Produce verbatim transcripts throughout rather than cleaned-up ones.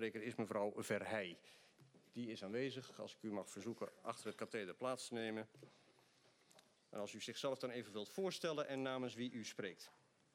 inspreker is mevrouw Verheij. Die is aanwezig. Als ik u mag verzoeken achter het katheder plaats te nemen. En als u zichzelf dan even wilt voorstellen en namens wie u spreekt.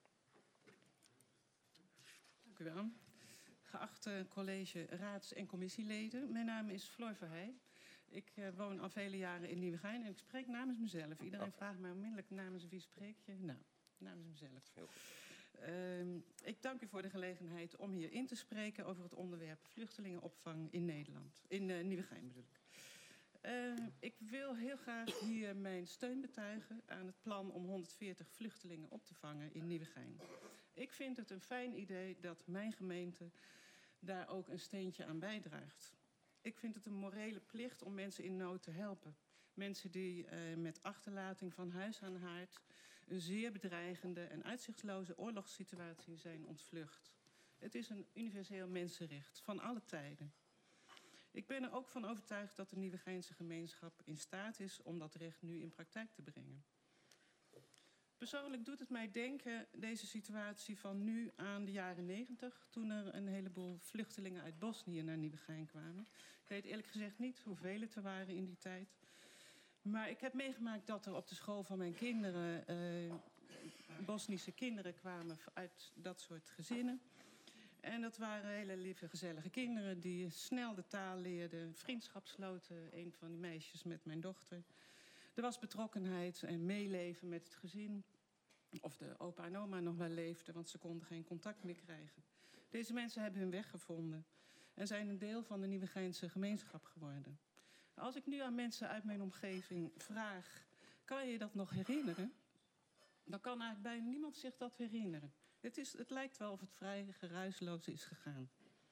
Dank u wel. Geachte college, raads- en commissieleden. Mijn naam is Floor Verheij. Ik uh, woon al vele jaren in Nieuwegein en ik spreek namens mezelf. Iedereen oh. vraagt mij onmiddellijk namens wie spreek je? Nou, namens mezelf. Heel goed. Uh, ik dank u voor de gelegenheid om hier in te spreken over het onderwerp vluchtelingenopvang in Nederland. In uh, Nieuwegein bedoel ik. Uh, ik wil heel graag hier mijn steun betuigen aan het plan om honderdveertig vluchtelingen op te vangen in Nieuwegein. Ik vind het een fijn idee dat mijn gemeente daar ook een steentje aan bijdraagt. Ik vind het een morele plicht om mensen in nood te helpen. Mensen die uh, met achterlating van huis aan haard een zeer bedreigende en uitzichtsloze oorlogssituatie zijn ontvlucht. Het is een universeel mensenrecht van alle tijden. Ik ben er ook van overtuigd dat de Nieuwegeinse gemeenschap in staat is om dat recht nu in praktijk te brengen. Persoonlijk doet het mij denken, deze situatie van nu aan de jaren negentig, toen er een heleboel vluchtelingen uit Bosnië naar Nieuwegein kwamen. Ik weet eerlijk gezegd niet hoeveel het er waren in die tijd. Maar ik heb meegemaakt dat er op de school van mijn kinderen uh, Bosnische kinderen kwamen uit dat soort gezinnen. En dat waren hele lieve, gezellige kinderen die snel de taal leerden, vriendschap sloten, een van die meisjes met mijn dochter. Er was betrokkenheid en meeleven met het gezin. Of de opa en oma nog wel leefden, want ze konden geen contact meer krijgen. Deze mensen hebben hun weg gevonden en zijn een deel van de Nieuwegeinse gemeenschap geworden. Als ik nu aan mensen uit mijn omgeving vraag, kan je je dat nog herinneren? Dan kan eigenlijk bijna niemand zich dat herinneren. Het, is, het lijkt wel of het vrij geruisloos is gegaan.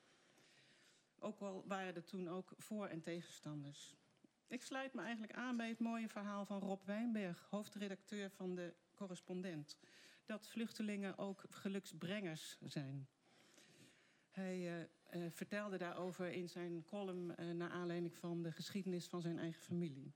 Ook al waren er toen ook voor- en tegenstanders. Ik sluit me eigenlijk aan bij het mooie verhaal van Rob Wijnberg, hoofdredacteur van de Correspondent. Dat vluchtelingen ook geluksbrengers zijn. Hij uh, uh, vertelde daarover in zijn column uh, naar aanleiding van de geschiedenis van zijn eigen familie.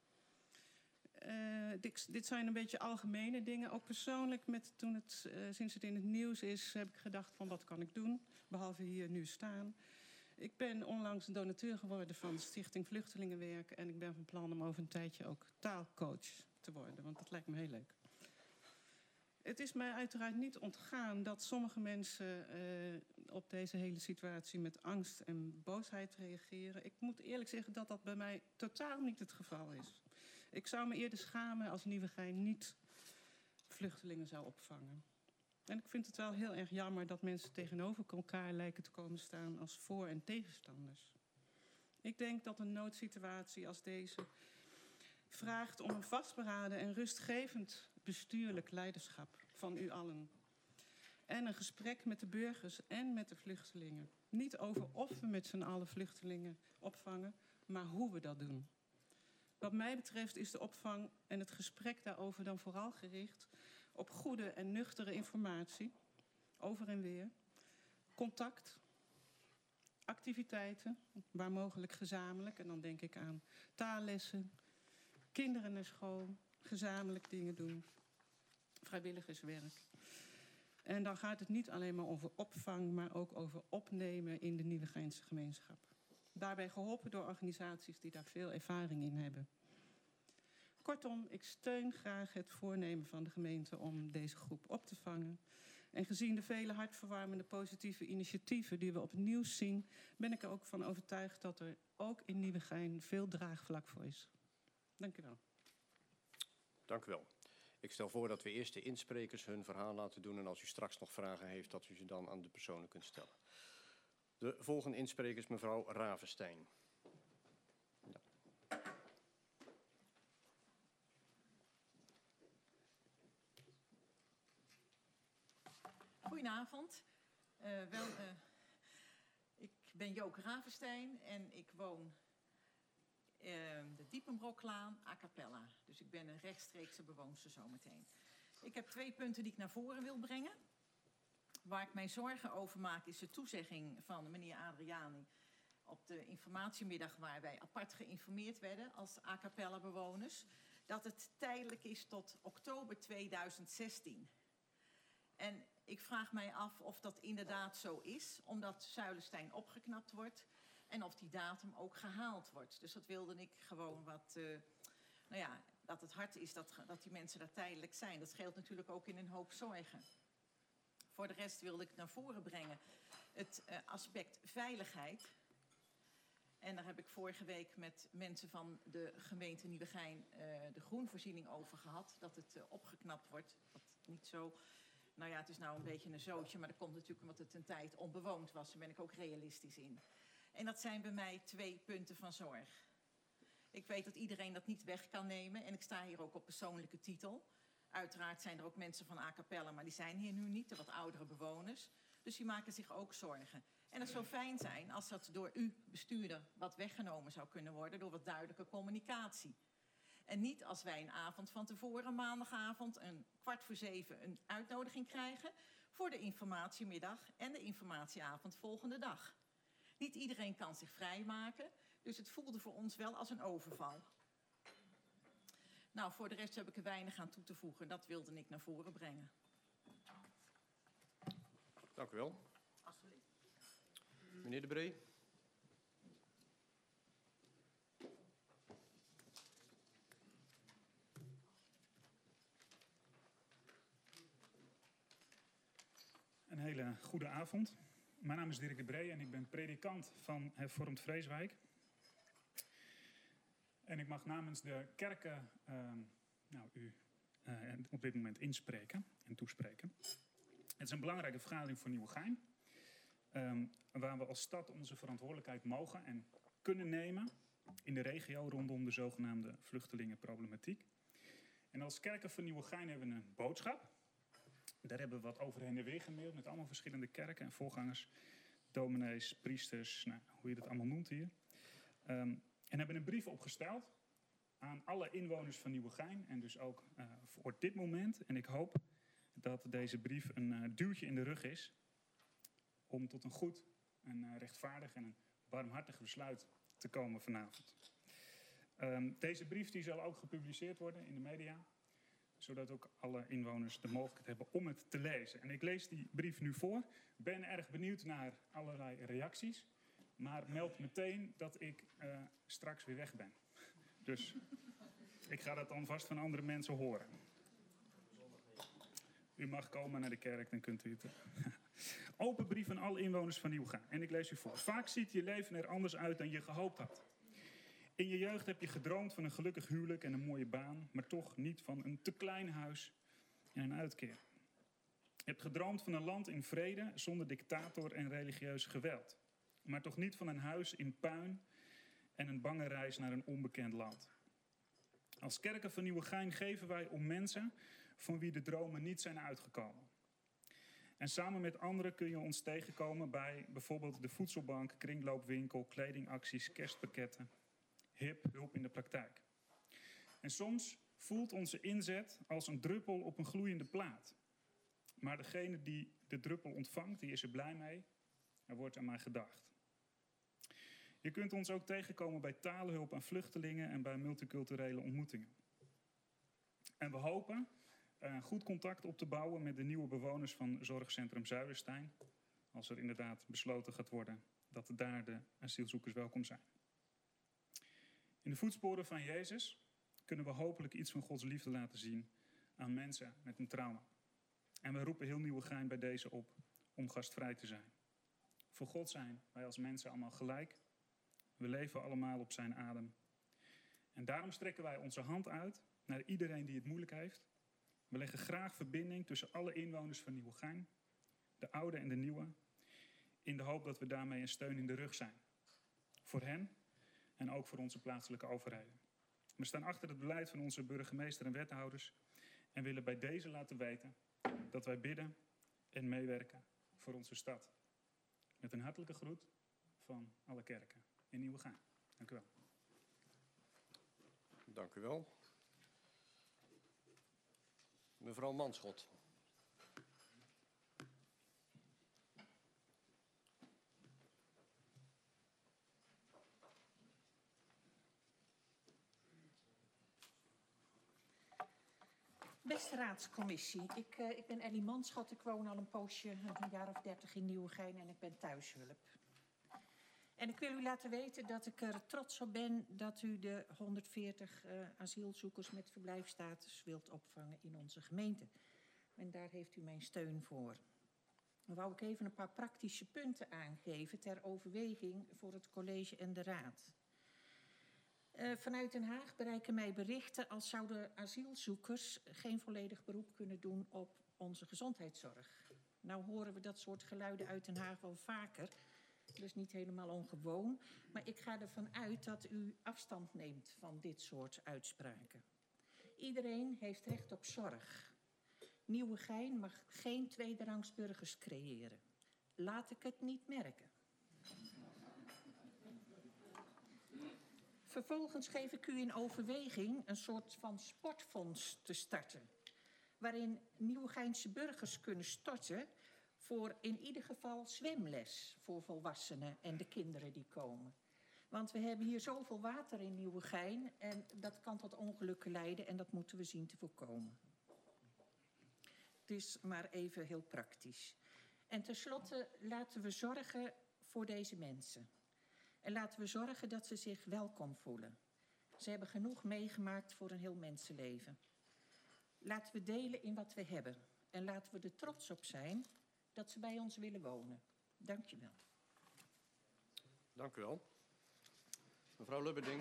Uh, dit, dit zijn een beetje algemene dingen. Ook persoonlijk, met, toen het, uh, sinds het in het nieuws is, heb ik gedacht van wat kan ik doen, behalve hier nu staan. Ik ben onlangs donateur geworden van de Stichting Vluchtelingenwerk en ik ben van plan om over een tijdje ook taalcoach te worden, want dat lijkt me heel leuk. Het is mij uiteraard niet ontgaan dat sommige mensen uh, op deze hele situatie met angst en boosheid reageren. Ik moet eerlijk zeggen dat dat bij mij totaal niet het geval is. Ik zou me eerder schamen als Nieuwegein niet vluchtelingen zou opvangen. En ik vind het wel heel erg jammer dat mensen tegenover elkaar lijken te komen staan als voor- en tegenstanders. Ik denk dat een noodsituatie als deze vraagt om een vastberaden en rustgevend bestuurlijk leiderschap van u allen. En een gesprek met de burgers en met de vluchtelingen. Niet over of we met z'n allen vluchtelingen opvangen, maar hoe we dat doen. Wat mij betreft is de opvang en het gesprek daarover dan vooral gericht op goede en nuchtere informatie, over en weer, contact, activiteiten, waar mogelijk gezamenlijk, en dan denk ik aan taallessen, kinderen naar school, gezamenlijk dingen doen, vrijwilligerswerk. En dan gaat het niet alleen maar over opvang, maar ook over opnemen in de Nieuwegeinse gemeenschap. Daarbij geholpen door organisaties die daar veel ervaring in hebben. Kortom, ik steun graag het voornemen van de gemeente om deze groep op te vangen. En gezien de vele hartverwarmende positieve initiatieven die we op het nieuws zien, ben ik er ook van overtuigd dat er ook in Nieuwegein veel draagvlak voor is. Dank u wel. Dank u wel. Ik stel voor dat we eerst de insprekers hun verhaal laten doen en als u straks nog vragen heeft, dat u ze dan aan de personen kunt stellen. De volgende inspreker is mevrouw Ravenstein. Ja. Goedenavond. Uh, wel, uh, ik ben Joke Ravenstein en ik woon uh, de Diepenbroklaan a cappella. Dus ik ben een rechtstreekse bewoonster zometeen. Ik heb twee punten die ik naar voren wil brengen. Waar ik mij zorgen over maak is de toezegging van meneer Adriani op de informatiemiddag waar wij apart geïnformeerd werden als a cappella bewoners, dat het tijdelijk is tot oktober tweeduizend zestien. En ik vraag mij af of dat inderdaad zo is, omdat Zuilenstein opgeknapt wordt en of die datum ook gehaald wordt. Dus dat wilde ik gewoon wat, uh, nou ja, dat het hard is dat, dat die mensen daar tijdelijk zijn. Dat scheelt natuurlijk ook in een hoop zorgen. Voor de rest wilde ik naar voren brengen het uh, aspect veiligheid. En daar heb ik vorige week met mensen van de gemeente Nieuwegein uh, de groenvoorziening over gehad. Dat het uh, opgeknapt wordt. Dat niet zo... Nou ja, het is nou een beetje een zootje, maar dat komt natuurlijk omdat het een tijd onbewoond was. Daar ben ik ook realistisch in. En dat zijn bij mij twee punten van zorg. Ik weet dat iedereen dat niet weg kan nemen. En ik sta hier ook op persoonlijke titel. Uiteraard zijn er ook mensen van A Cappella, maar die zijn hier nu niet. De wat oudere bewoners. Dus die maken zich ook zorgen. En het zou fijn zijn als dat door u, bestuurder, wat weggenomen zou kunnen worden. Door wat duidelijke communicatie. En niet als wij een avond van tevoren, maandagavond, een kwart voor zeven, een uitnodiging krijgen voor de informatiemiddag en de informatieavond volgende dag. Niet iedereen kan zich vrijmaken, dus het voelde voor ons wel als een overval. Nou, voor de rest heb ik er weinig aan toe te voegen. Dat wilde ik naar voren brengen. Dank u wel. Alsjeblieft. Meneer De Bree. Een hele goede avond. Mijn naam is Dirk De Bree en ik ben predikant van Hervormd Vreeswijk. En ik mag namens de kerken uh, nou, u uh, op dit moment inspreken en toespreken. Het is een belangrijke vergadering voor Nieuwegein. Um, waar we als stad onze verantwoordelijkheid mogen en kunnen nemen in de regio rondom de zogenaamde vluchtelingenproblematiek. En als kerken van Nieuwegein hebben we een boodschap. Daar hebben we wat over heen en weer gemaild met allemaal verschillende kerken en voorgangers, dominees, priesters, nou, hoe je dat allemaal noemt hier. Um, en hebben een brief opgesteld aan alle inwoners van Nieuwegein en dus ook uh, voor dit moment. En ik hoop dat deze brief een uh, duwtje in de rug is om tot een goed, een uh, rechtvaardig en een barmhartig besluit te komen vanavond. Um, deze brief die zal ook gepubliceerd worden in de media, zodat ook alle inwoners de mogelijkheid hebben om het te lezen. En ik lees die brief nu voor. Ben erg benieuwd naar allerlei reacties. Maar meld meteen dat ik uh, straks weer weg ben. Dus ik ga dat dan vast van andere mensen horen. U mag komen naar de kerk, dan kunt u het. Open brief aan alle inwoners van Nieuwegein. En ik lees u voor. Vaak ziet je leven er anders uit dan je gehoopt had. In je jeugd heb je gedroomd van een gelukkig huwelijk en een mooie baan, maar toch niet van een te klein huis en een uitkeer. Je hebt gedroomd van een land in vrede, zonder dictator en religieus geweld. Maar toch niet van een huis in puin en een bange reis naar een onbekend land. Als kerken van Nieuwegein geven wij om mensen van wie de dromen niet zijn uitgekomen. En samen met anderen kun je ons tegenkomen bij bijvoorbeeld de voedselbank, kringloopwinkel, kledingacties, kerstpakketten. Hip, hulp in de praktijk. En soms voelt onze inzet als een druppel op een gloeiende plaat. Maar degene die de druppel ontvangt, die is er blij mee. Er wordt aan mij gedacht. Je kunt ons ook tegenkomen bij talenhulp aan vluchtelingen en bij multiculturele ontmoetingen. En we hopen uh, goed contact op te bouwen met de nieuwe bewoners van Zorgcentrum Zuilenstein. Als er inderdaad besloten gaat worden dat daar de asielzoekers welkom zijn. In de voetsporen van Jezus kunnen we hopelijk iets van Gods liefde laten zien aan mensen met een trauma. En we roepen heel Nieuwegein bij deze op om gastvrij te zijn. Voor God zijn wij als mensen allemaal gelijk. We leven allemaal op zijn adem. En daarom strekken wij onze hand uit naar iedereen die het moeilijk heeft. We leggen graag verbinding tussen alle inwoners van Nieuwegein, de oude en de nieuwe, in de hoop dat we daarmee een steun in de rug zijn. Voor hen en ook voor onze plaatselijke overheden. We staan achter het beleid van onze burgemeester en wethouders en willen bij deze laten weten dat wij bidden en meewerken voor onze stad. Met een hartelijke groet van alle kerken in Nieuwegein. Dank u wel. Dank u wel. Mevrouw Manschot. Beste raadscommissie, ik, uh, ik ben Ellie Manschot. Ik woon al een poosje, een jaar of dertig in Nieuwegein en ik ben thuishulp. En ik wil u laten weten dat ik er trots op ben dat u de honderdveertig uh, asielzoekers met verblijfsstatus wilt opvangen in onze gemeente. En daar heeft u mijn steun voor. Dan wou ik even een paar praktische punten aangeven ter overweging voor het college en de raad. Uh, vanuit Den Haag bereiken mij berichten als zouden asielzoekers geen volledig beroep kunnen doen op onze gezondheidszorg. Nou horen we dat soort geluiden uit Den Haag wel vaker. Dus niet helemaal ongewoon. Maar ik ga ervan uit dat u afstand neemt van dit soort uitspraken. Iedereen heeft recht op zorg. Nieuwegein mag geen tweederangs burgers creëren. Laat ik het niet merken. Vervolgens geef ik u in overweging een soort van sportfonds te starten. Waarin Nieuwegeinse burgers kunnen storten voor in ieder geval zwemles voor volwassenen en de kinderen die komen. Want we hebben hier zoveel water in Nieuwegein en dat kan tot ongelukken leiden en dat moeten we zien te voorkomen. Het is maar even heel praktisch. En tenslotte laten we zorgen voor deze mensen. En laten we zorgen dat ze zich welkom voelen. Ze hebben genoeg meegemaakt voor een heel mensenleven. Laten we delen in wat we hebben. En laten we er trots op zijn dat ze bij ons willen wonen. Dank je wel. Dank u wel. Mevrouw Lubberding.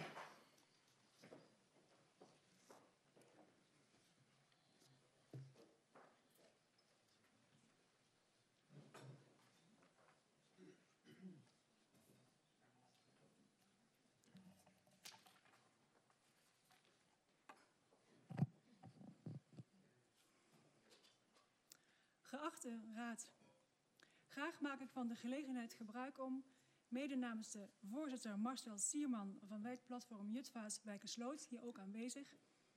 Geachte Raad, graag maak ik van de gelegenheid gebruik om, mede namens de voorzitter Marcel Sierman van wijkplatform Jutphaas Wijkersloot, hier ook aanwezig,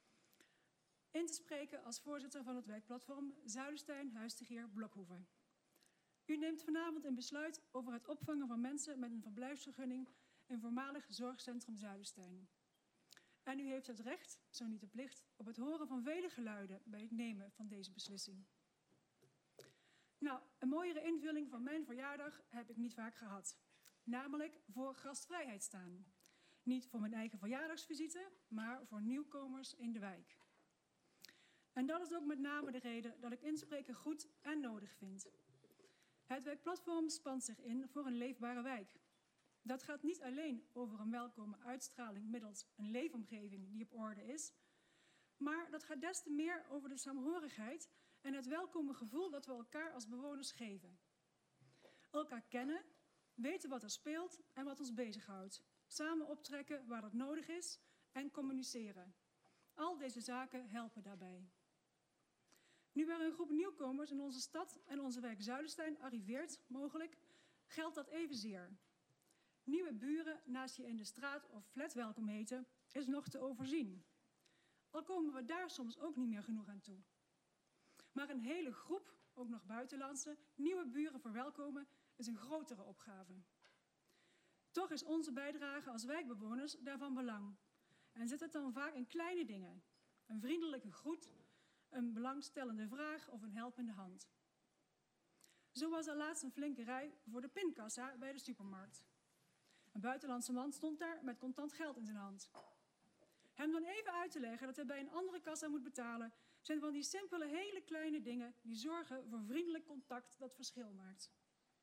in te spreken als voorzitter van het wijkplatform Zuilenstein Huistegeer Blokhoeve. U neemt vanavond een besluit over het opvangen van mensen met een verblijfsvergunning in voormalig zorgcentrum Zuilenstein. En u heeft het recht, zo niet de plicht, op het horen van vele geluiden bij het nemen van deze beslissing. Nou, een mooiere invulling van mijn verjaardag heb ik niet vaak gehad. Namelijk voor gastvrijheid staan. Niet voor mijn eigen verjaardagsvisite, maar voor nieuwkomers in de wijk. En dat is ook met name de reden dat ik inspreken goed en nodig vind. Het wijkplatform spant zich in voor een leefbare wijk. Dat gaat niet alleen over een welkome uitstraling middels een leefomgeving die op orde is, maar dat gaat des te meer over de saamhorigheid en het welkome gevoel dat we elkaar als bewoners geven. Elkaar kennen, weten wat er speelt en wat ons bezighoudt. Samen optrekken waar dat nodig is en communiceren. Al deze zaken helpen daarbij. Nu er een groep nieuwkomers in onze stad en onze wijk Zuilenstein arriveert, mogelijk, geldt dat evenzeer. Nieuwe buren naast je in de straat of flat welkom heten is nog te overzien. Al komen we daar soms ook niet meer genoeg aan toe. Maar een hele groep, ook nog buitenlandse, nieuwe buren verwelkomen is een grotere opgave. Toch is onze bijdrage als wijkbewoners daarvan belang. En zit het dan vaak in kleine dingen. Een vriendelijke groet, een belangstellende vraag of een helpende hand. Zo was er laatst een flinke rij voor de pinkassa bij de supermarkt. Een buitenlandse man stond daar met contant geld in zijn hand. Hem dan even uit te leggen dat hij bij een andere kassa moet betalen, zijn van die simpele, hele kleine dingen die zorgen voor vriendelijk contact dat verschil maakt.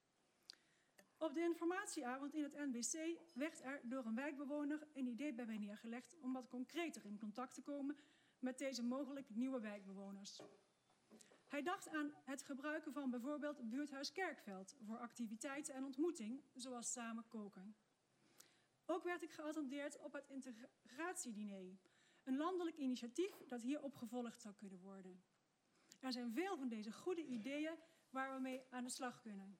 Op de informatieavond in het N B C werd er door een wijkbewoner een idee bij mij neergelegd om wat concreter in contact te komen met deze mogelijk nieuwe wijkbewoners. Hij dacht aan het gebruiken van bijvoorbeeld buurthuis Kerkveld voor activiteiten en ontmoeting, zoals samen koken. Ook werd ik geattendeerd op het integratiediner, een landelijk initiatief dat hier opgevolgd zou kunnen worden. Er zijn veel van deze goede ideeën waar we mee aan de slag kunnen.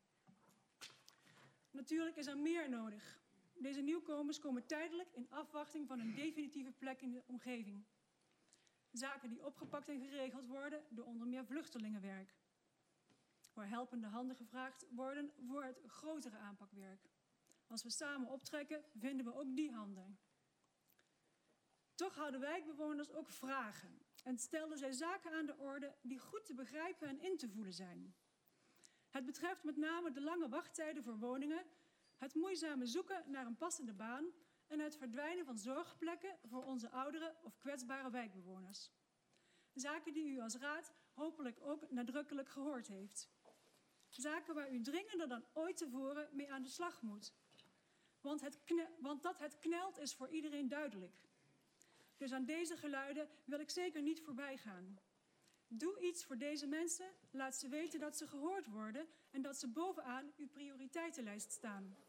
Natuurlijk is er meer nodig. Deze nieuwkomers komen tijdelijk in afwachting van een definitieve plek in de omgeving. Zaken die opgepakt en geregeld worden door onder meer vluchtelingenwerk. Waar helpende handen gevraagd worden voor het grotere aanpakwerk. Als we samen optrekken, vinden we ook die handen. Toch houden wijkbewoners ook vragen en stelden zij zaken aan de orde die goed te begrijpen en in te voelen zijn. Het betreft met name de lange wachttijden voor woningen, het moeizame zoeken naar een passende baan en het verdwijnen van zorgplekken voor onze oudere of kwetsbare wijkbewoners. Zaken die u als raad hopelijk ook nadrukkelijk gehoord heeft. Zaken waar u dringender dan ooit tevoren mee aan de slag moet. Want, het kne- want dat het knelt is voor iedereen duidelijk. Dus aan deze geluiden wil ik zeker niet voorbij gaan. Doe iets voor deze mensen, laat ze weten dat ze gehoord worden en dat ze bovenaan uw prioriteitenlijst staan.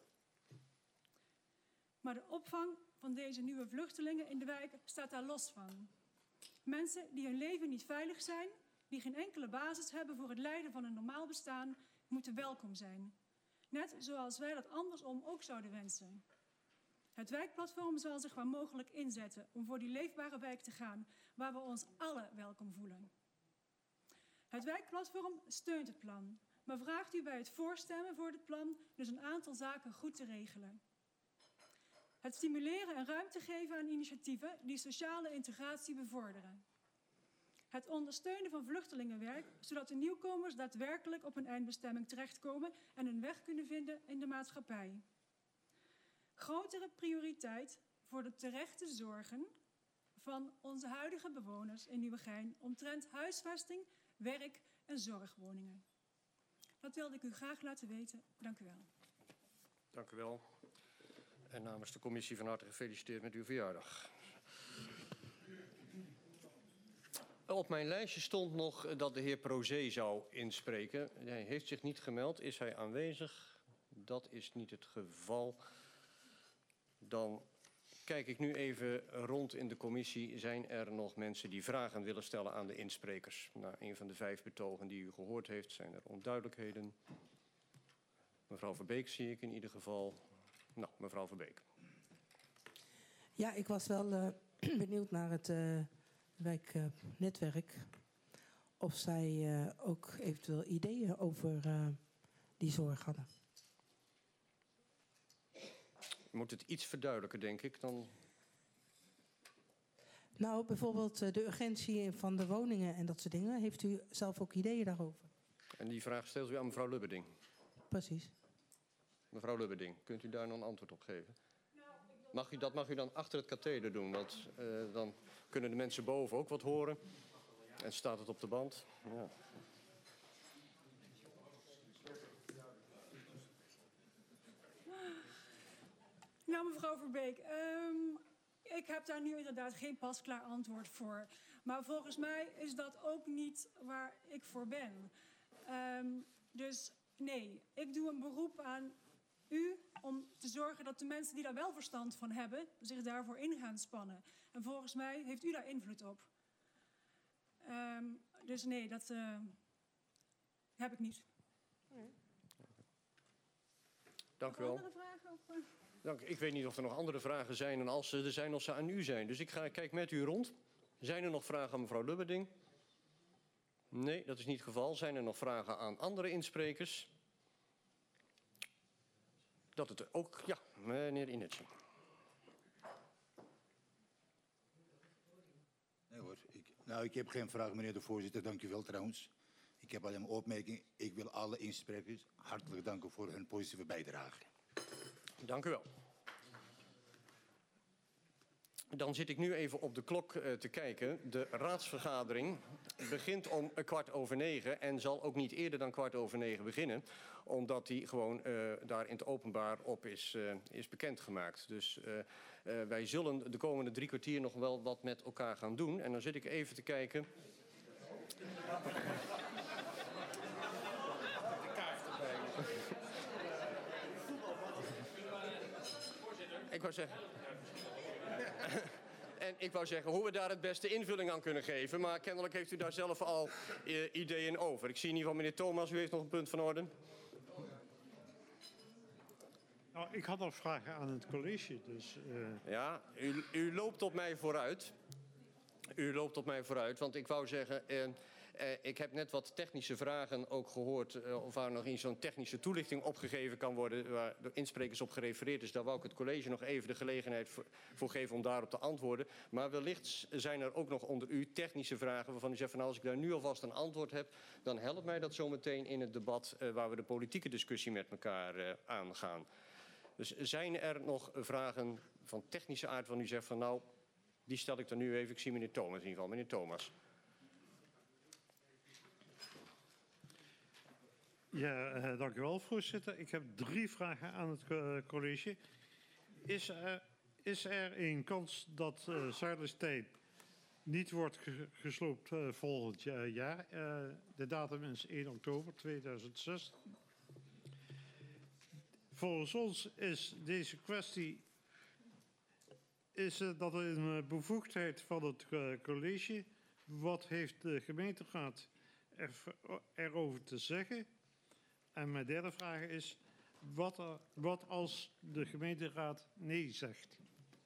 Maar de opvang van deze nieuwe vluchtelingen in de wijk staat daar los van. Mensen die hun leven niet veilig zijn, die geen enkele basis hebben voor het leiden van een normaal bestaan, moeten welkom zijn. Net zoals wij dat andersom ook zouden wensen. Het wijkplatform zal zich waar mogelijk inzetten om voor die leefbare wijk te gaan, waar we ons allen welkom voelen. Het wijkplatform steunt het plan, maar vraagt u bij het voorstemmen voor dit plan dus een aantal zaken goed te regelen. Het stimuleren en ruimte geven aan initiatieven die sociale integratie bevorderen. Het ondersteunen van vluchtelingenwerk, zodat de nieuwkomers daadwerkelijk op hun eindbestemming terechtkomen en hun weg kunnen vinden in de maatschappij. Grotere prioriteit voor de terechte zorgen van onze huidige bewoners in Nieuwegein omtrent huisvesting, werk en zorgwoningen. Dat wilde ik u graag laten weten. Dank u wel. Dank u wel. En namens de commissie van harte gefeliciteerd met uw verjaardag. Op mijn lijstje stond nog dat de heer Prozee zou inspreken. Hij heeft zich niet gemeld. Is hij aanwezig? Dat is niet het geval. Dan kijk ik nu even rond in de commissie. Zijn er nog mensen die vragen willen stellen aan de insprekers? Na een van de vijf betogen die u gehoord heeft, zijn er onduidelijkheden. Mevrouw Verbeek zie ik in ieder geval. Nou, mevrouw Verbeek. Ja, ik was wel uh, benieuwd naar het uh, wijknetwerk. Uh, of zij uh, ook eventueel ideeën over uh, die zorg hadden. Je moet het iets verduidelijken, denk ik. Dan... Nou, bijvoorbeeld uh, de urgentie van de woningen en dat soort dingen. Heeft u zelf ook ideeën daarover? En die vraag stelt u aan mevrouw Lubberding. Precies. Mevrouw Lubberding, kunt u daar nog een antwoord op geven? Mag u, dat mag u dan achter het katheder doen, want uh, dan kunnen de mensen boven ook wat horen. En staat het op de band. Ja. Nou, mevrouw Verbeek, um, ik heb daar nu inderdaad geen pasklaar antwoord voor. Maar volgens mij is dat ook niet waar ik voor ben. Um, dus nee, ik doe een beroep aan u om te zorgen dat de mensen die daar wel verstand van hebben zich daarvoor in gaan spannen. En volgens mij heeft u daar invloed op. Um, dus nee, dat uh, heb ik niet. Nee. Dank u wel. Andere vragen? Of, uh... Dank. Ik weet niet of er nog andere vragen zijn en als ze er zijn of ze aan u zijn. Dus ik ga, kijk met u rond. Zijn er nog vragen aan mevrouw Lubberding? Nee, dat is niet het geval. Zijn er nog vragen aan andere insprekers? Dat het ook... Ja, meneer Inetje. Nee hoor. Ik, nou, ik heb geen vraag, meneer de voorzitter. Dank u wel trouwens. Ik heb alleen maar opmerking. Ik wil alle insprekers hartelijk danken voor hun positieve bijdrage. Dank u wel. Dan zit ik nu even op de klok uh, te kijken. De raadsvergadering begint om een kwart over negen en zal ook niet eerder dan kwart over negen beginnen. Omdat die gewoon uh, daar in het openbaar op is, uh, is bekendgemaakt. Dus uh, uh, wij zullen de komende drie kwartier nog wel wat met elkaar gaan doen. En dan zit ik even te kijken. Ik wou zeggen... En ik wou zeggen hoe we daar het beste invulling aan kunnen geven. Maar kennelijk heeft u daar zelf al uh, ideeën over. Ik zie in ieder geval meneer Thomas, u heeft nog een punt van orde. Nou, ik had nog vragen aan het college. Dus, uh... Ja, u, u loopt op mij vooruit. U loopt op mij vooruit, want ik wou zeggen... Uh, Uh, ik heb net wat technische vragen ook gehoord, uh, of waar nog in zo'n technische toelichting opgegeven kan worden, waar de insprekers op gerefereerd is. Daar wou ik het college nog even de gelegenheid voor, voor geven om daarop te antwoorden. Maar wellicht zijn er ook nog onder u technische vragen waarvan u zegt van nou, als ik daar nu alvast een antwoord heb, dan helpt mij dat zometeen in het debat uh, waar we de politieke discussie met elkaar uh, aangaan. Dus zijn er nog vragen van technische aard waarvan u zegt van nou, die stel ik dan nu even. Ik zie meneer Thomas in ieder geval. Meneer Thomas. Ja, uh, dank u wel, voorzitter. Ik heb drie vragen aan het uh, college. Is er, is er een kans dat uh, Zuiderstein niet wordt ge gesloopt uh, volgend jaar? Uh, de datum is één oktober tweeduizend zestien. Volgens ons is deze kwestie is uh, dat een bevoegdheid van het uh, college. Wat heeft de gemeenteraad er, erover te zeggen? En mijn derde vraag is, wat, er, wat als de gemeenteraad nee zegt?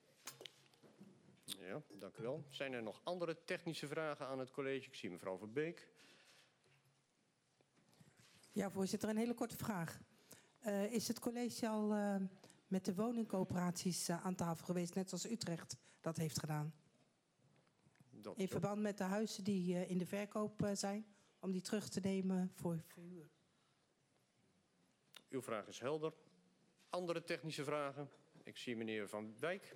Ja, dank u wel. Zijn er nog andere technische vragen aan het college? Ik zie mevrouw Verbeek. Ja, voorzitter, een hele korte vraag. Uh, is het college al uh, met de woningcoöperaties uh, aan tafel geweest, net zoals Utrecht dat heeft gedaan? Dat in verband met de huizen die uh, in de verkoop uh, zijn, om die terug te nemen voor verhuur. Uw vraag is helder. Andere technische vragen? Ik zie meneer Van Wijk.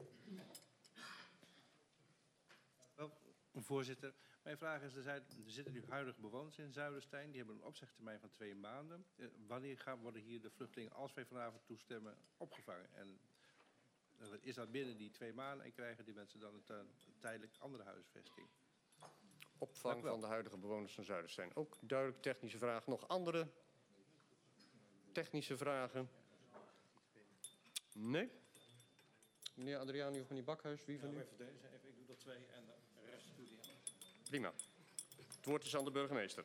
Wel, voorzitter. Mijn vraag is, er, zijn, er zitten nu huidige bewoners in Zuiderstein. Die hebben een opzegtermijn van twee maanden. Uh, wanneer gaan, worden hier de vluchtelingen, als wij vanavond toestemmen, opgevangen? En uh, is dat binnen die twee maanden en krijgen die mensen dan een, een tijdelijk andere huisvesting? Opvang van de huidige bewoners van Zuiderstein. Ook duidelijk technische vraag. Nog andere technische vragen? Nee? Meneer Adriani of meneer Bakhuis, wie van u? Even deze, even, ik doe er twee en de rest doe die aan. Prima. Het woord is aan de burgemeester.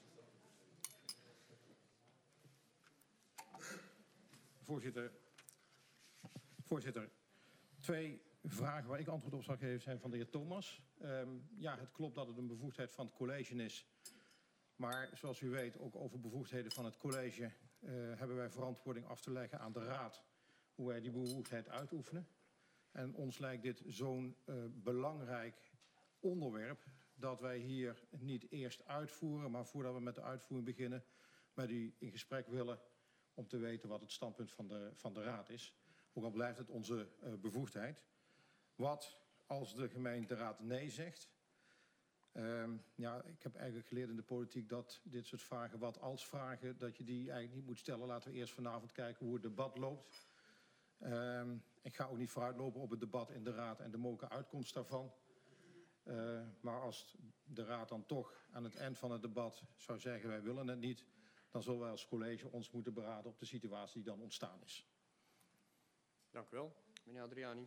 Voorzitter, voorzitter, twee vragen waar ik antwoord op zal geven zijn van de heer Thomas. Um, ja, het klopt dat het een bevoegdheid van het college is. Maar zoals u weet, ook over bevoegdheden van het college uh, hebben wij verantwoording af te leggen aan de raad hoe wij die bevoegdheid uitoefenen. En ons lijkt dit zo'n uh, belangrijk onderwerp dat wij hier niet eerst uitvoeren, maar voordat we met de uitvoering beginnen, met u in gesprek willen om te weten wat het standpunt van de, van de raad is. Ook al blijft het onze uh, bevoegdheid. Wat als de gemeenteraad nee zegt? Um, ja, ik heb eigenlijk geleerd in de politiek dat dit soort vragen, wat als vragen, dat je die eigenlijk niet moet stellen. Laten we eerst vanavond kijken hoe het debat loopt. Um, ik ga ook niet vooruitlopen op het debat in de raad en de mogelijke uitkomst daarvan. Uh, maar als de raad dan toch aan het eind van het debat zou zeggen wij willen het niet, dan zullen wij als college ons moeten beraden op de situatie die dan ontstaan is. Dank u wel. Meneer Adriani.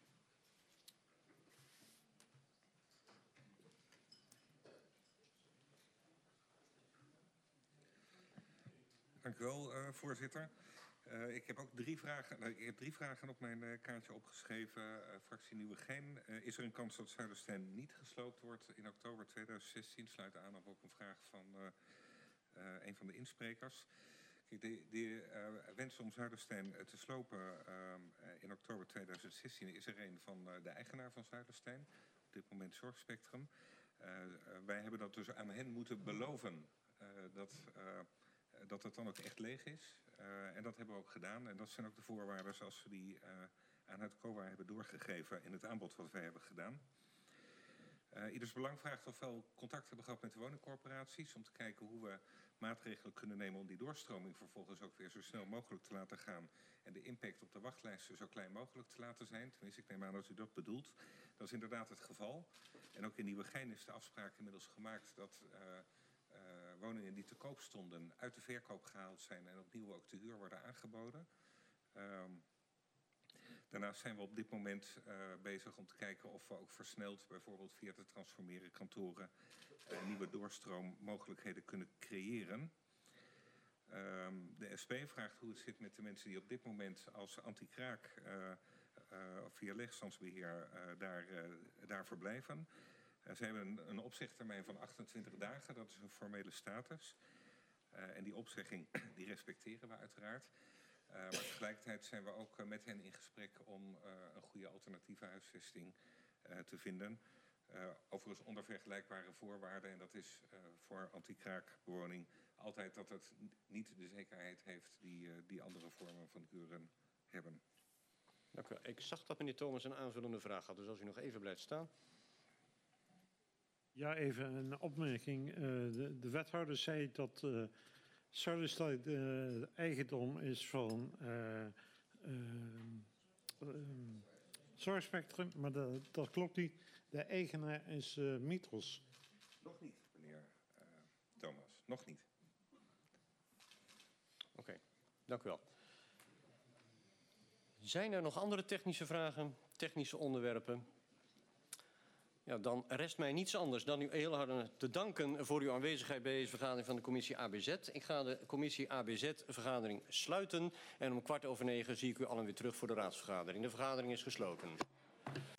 Dank u wel, uh, voorzitter. Uh, ik heb ook drie vragen, nou, ik heb drie vragen op mijn uh, kaartje opgeschreven. Uh, fractie Nieuwegein. Uh, is er een kans dat Zuiderstein niet gesloopt wordt in oktober tweeduizend zestien? Sluit aan op ook een vraag van uh, uh, een van de insprekers. Kijk, de de uh, wens om Zuiderstein uh, te slopen uh, in oktober tweeduizend zestien is er een van uh, de eigenaar van Zuiderstein. Op dit moment Zorgspectrum. Uh, uh, wij hebben dat dus aan hen moeten beloven uh, dat... Uh, dat het dan ook echt leeg is. Uh, en dat hebben we ook gedaan. En dat zijn ook de voorwaarden zoals we die uh, aan het C O A hebben doorgegeven in het aanbod wat wij hebben gedaan. Uh, Ieders Belang vraagt of we al contact hebben gehad met de woningcorporaties om te kijken hoe we maatregelen kunnen nemen om die doorstroming vervolgens ook weer zo snel mogelijk te laten gaan en de impact op de wachtlijsten zo klein mogelijk te laten zijn. Tenminste, ik neem aan dat u dat bedoelt. Dat is inderdaad het geval. En ook in Nieuwegein is de afspraak inmiddels gemaakt dat uh, Uh, woningen die te koop stonden uit de verkoop gehaald zijn en opnieuw ook te huur worden aangeboden. Um, daarnaast zijn we op dit moment uh, bezig om te kijken of we ook versneld, bijvoorbeeld via te transformeren kantoren, uh, nieuwe doorstroommogelijkheden kunnen creëren. Um, de S P vraagt hoe het zit met de mensen die op dit moment als anti-kraak uh, uh, via leegstandsbeheer uh, daar, uh, daar verblijven. Uh, ze hebben een, een opzegtermijn van achtentwintig dagen, dat is een formele status. Uh, en die opzegging die respecteren we uiteraard. Uh, maar tegelijkertijd zijn we ook uh, met hen in gesprek om uh, een goede alternatieve huisvesting uh, te vinden. Uh, overigens onder vergelijkbare voorwaarden. En dat is uh, voor anti-kraakbewoning altijd dat het niet de zekerheid heeft die, uh, die andere vormen van huren hebben. Dank u wel. Ik zag dat meneer Thomas een aanvullende vraag had, dus als u nog even blijft staan. Ja, even een opmerking. Uh, de, de wethouder zei dat uh, Zuiderstad uh, eigendom is van uh, uh, uh, Zorgspectrum, maar dat, dat klopt niet. De eigenaar is uh, Mitros. Nog niet, meneer uh, Thomas. Nog niet. Oké, okay. Dank u wel. Zijn er nog andere technische vragen, technische onderwerpen? Ja, dan rest mij niets anders dan u heel hartelijk te danken voor uw aanwezigheid bij deze vergadering van de commissie A B Z. Ik ga de commissie A B Z-vergadering sluiten en om kwart over negen zie ik u allen weer terug voor de raadsvergadering. De vergadering is gesloten.